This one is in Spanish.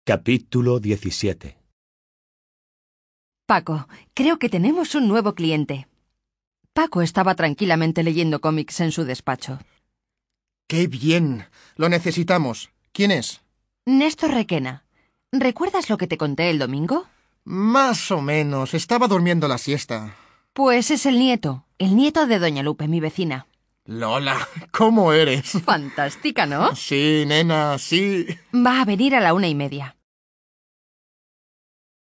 Capítulo 17. Paco, creo que tenemos un nuevo cliente. Paco estaba tranquilamente leyendo cómics en su despacho. ¡Qué bien! Lo necesitamos. ¿Quién es? Néstor Requena. ¿Recuerdas lo que te conté el domingo? Más o menos. Estaba durmiendo la siesta. Pues es el nieto de Doña Lupe, mi vecina. Lola, ¿cómo eres? Fantástica, ¿no? Sí, nena, sí. Va a venir a la 1:30.